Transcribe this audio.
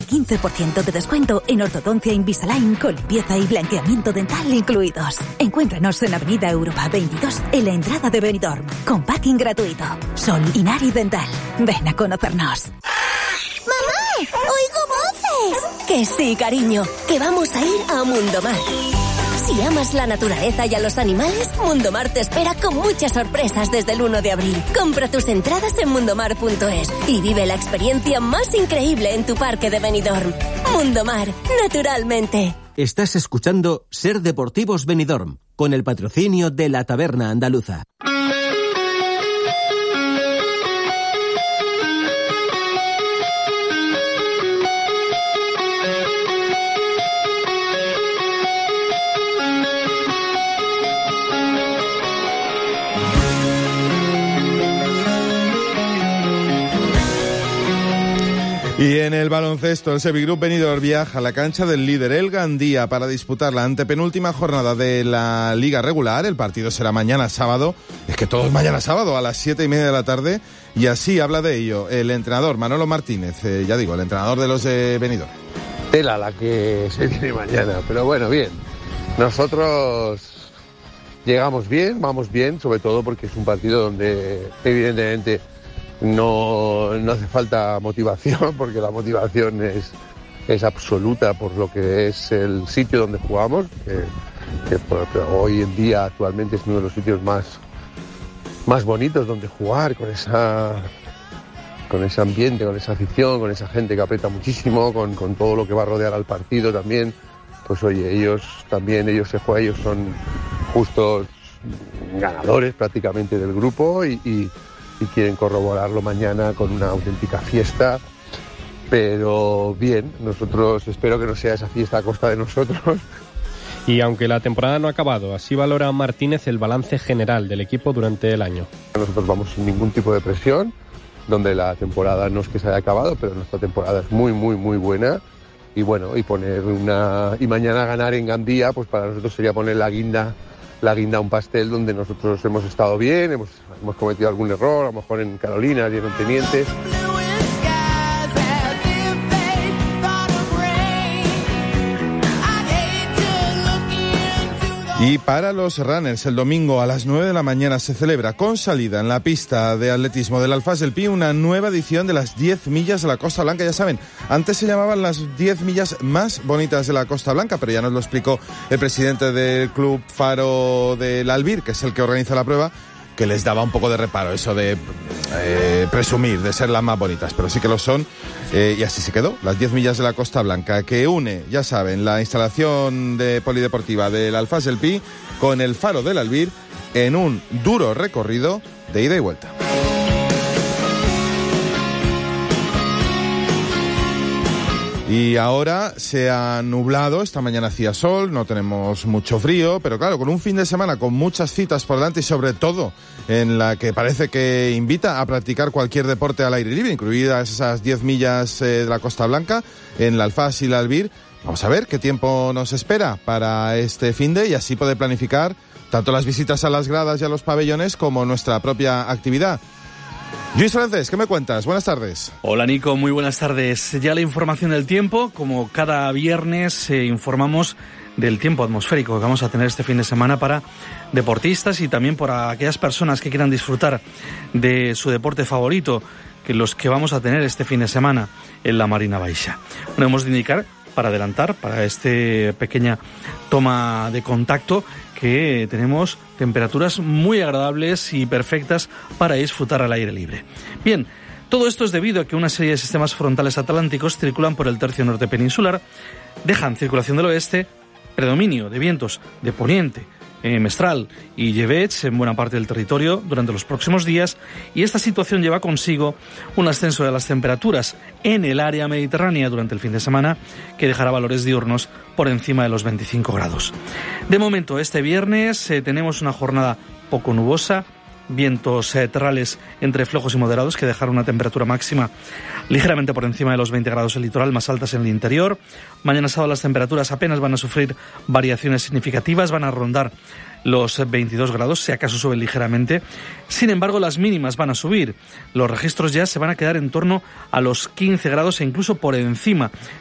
15% de descuento en ortodoncia Invisalign con limpieza y blanqueamiento dental incluidos. Encuéntranos en Avenida Europa 22 en la entrada de Benidorm, con parking gratuito. Sol Inari Dental. Ven a conocernos. ¡Mamá! ¡Oigo voces! Que sí, cariño, que vamos a ir a Mundomar. Si amas la naturaleza y a los animales, Mundomar te espera con muchas sorpresas desde el 1 de abril. Compra tus entradas en mundomar.es y vive la experiencia más increíble en tu parque de Benidorm. Mundomar, naturalmente. Estás escuchando Ser Deportivos Benidorm, con el patrocinio de la Taberna Andaluza. Y en el baloncesto, el Sevilla Benidorm viaja a la cancha del líder, el Gandía, para disputar la antepenúltima jornada de la Liga Regular. El partido será mañana sábado, es que todo es mañana sábado, a las 7:30 de la tarde, y así habla de ello el entrenador Manolo Martínez, el entrenador de los de Benidorm. Tela la que se tiene mañana, pero bueno, bien. Nosotros llegamos bien, vamos bien, sobre todo porque es un partido donde evidentemente no hace falta motivación, porque la motivación es absoluta por lo que es el sitio donde jugamos, que hoy en día actualmente es uno de los sitios más bonitos donde jugar, con ese ambiente, con esa afición, con esa gente que aprieta muchísimo, con todo lo que va a rodear al partido también. Pues oye, ellos son justos ganadores prácticamente del grupo y quieren corroborarlo mañana con una auténtica fiesta, pero bien, nosotros espero que no sea esa fiesta a costa de nosotros. Y aunque la temporada no ha acabado, así valora Martínez el balance general del equipo durante el año. Nosotros vamos sin ningún tipo de presión, donde la temporada no es que se haya acabado, pero nuestra temporada es muy, muy, muy buena. Y bueno, y mañana ganar en Gandía, pues para nosotros sería poner la guinda a un pastel donde nosotros hemos estado bien, hemos cometido algún error, a lo mejor en Carolina y en Tenientes. Y para los runners, el domingo a las 9 de la mañana se celebra con salida en la pista de atletismo del Alfàs del Pi una nueva edición de las 10 millas de la Costa Blanca. Ya saben, antes se llamaban las 10 millas más bonitas de la Costa Blanca, pero ya nos lo explicó el presidente del Club Faro del Albir, que es el que organiza la prueba, que les daba un poco de reparo eso de presumir de ser las más bonitas, pero sí que lo son, y así se quedó, las 10 millas de la Costa Blanca, que une, ya saben, la instalación de polideportiva del Alfàs del Pi con el Faro del Albir en un duro recorrido de ida y vuelta. Y ahora se ha nublado, esta mañana hacía sol, no tenemos mucho frío, pero claro, con un fin de semana con muchas citas por delante y sobre todo en la que parece que invita a practicar cualquier deporte al aire libre, incluidas esas 10 millas de la Costa Blanca en el Alfàs y el Albir. Vamos a ver qué tiempo nos espera para este finde y así poder planificar tanto las visitas a las gradas y a los pabellones como nuestra propia actividad. Luis Francés, ¿qué me cuentas? Buenas tardes. Hola Nico, muy buenas tardes. Ya la información del tiempo, como cada viernes informamos del tiempo atmosférico que vamos a tener este fin de semana para deportistas y también para aquellas personas que quieran disfrutar de su deporte favorito, que los que vamos a tener este fin de semana en la Marina Baixa. Bueno, hemos de indicar, para adelantar, para esta pequeña toma de contacto, que tenemos temperaturas muy agradables y perfectas para disfrutar al aire libre. Bien, todo esto es debido a que una serie de sistemas frontales atlánticos circulan por el tercio norte peninsular, dejan circulación del oeste, predominio de vientos de poniente, mestral y llevets en buena parte del territorio durante los próximos días, y esta situación lleva consigo un ascenso de las temperaturas en el área mediterránea durante el fin de semana, que dejará valores diurnos por encima de los 25 grados. De momento, este viernes tenemos una jornada poco nubosa, vientos terrales entre flojos y moderados que dejaron una temperatura máxima ligeramente por encima de los 20 grados en el litoral, más altas en el interior. Mañana sábado las temperaturas apenas van a sufrir variaciones significativas, van a rondar los 22 grados, si acaso suben ligeramente. Sin embargo, las mínimas van a subir. Los registros ya se van a quedar en torno a los 15 grados e incluso por encima